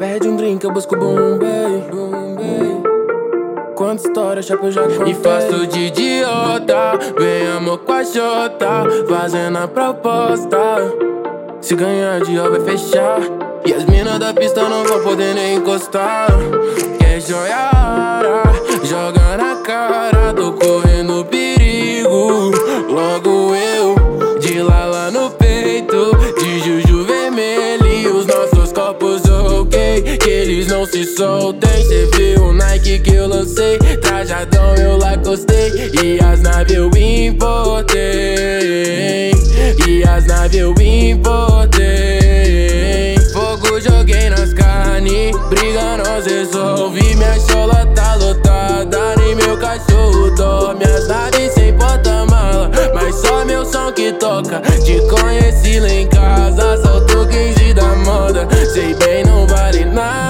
Pede um drink, eu busco Bombay. Quanta história, chapa, eu já contei. E faço de idiota, vem amor com a Jota, fazendo a proposta. Se ganhar de vai fechar, e as minas da pista não vão poder nem encostar. Quer joiara, joga na cara, tô correndo perigo. Logo eu, de lala no peito, de juju vermelho e os nossos copos ok, que eles não se soltem. Cê viu o Nike que eu lancei, trajadão eu lá gostei, e as naves eu importei, e as naves eu importei. Fogo joguei nas carnes, briga nós resolve. Minha chola tá lotada, nem meu cachorro dorme. As naves sem porta-mala, mas só meu som que toca. Te conheci lá em casa, solto 15 da moda. Sei bem, não vale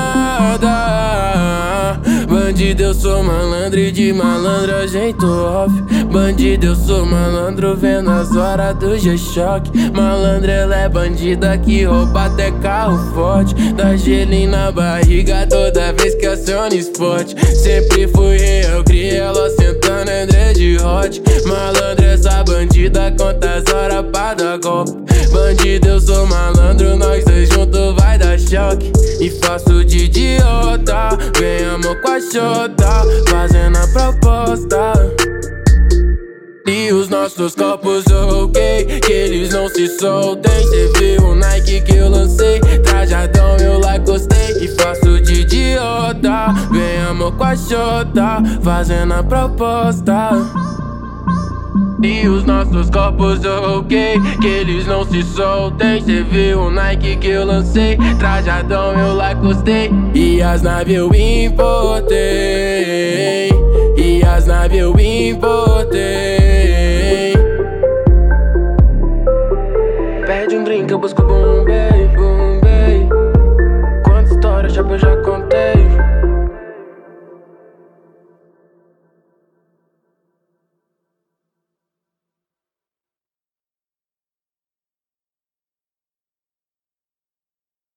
nada. Bandido, eu sou malandro e de malandro a gente off. Bandido, eu sou malandro, vendo as horas do G-Shock. Malandro, ela é bandida que rouba até carro forte. Dá gelinho na barriga toda vez que aciona esporte. Sempre fui eu, criei ela sentando em dread hot. Malandro, essa bandida conta as horas pra dar golpe. Bandido, eu sou malandro, nós dois juntos vai dar choque. E faço de idiota, vem amor com a Jota, fazendo a proposta. E os nossos copos ok, que eles não se soltem. Cê viu o Nike que eu lancei, trajadão eu lá gostei. E faço de idiota, vem amor com a Jota, fazendo a proposta. E os nossos copos ok, que eles não se soltem. Cê viu o Nike que eu lancei, trajadão eu lá gostei, e as naves eu importei, e as naves eu importei.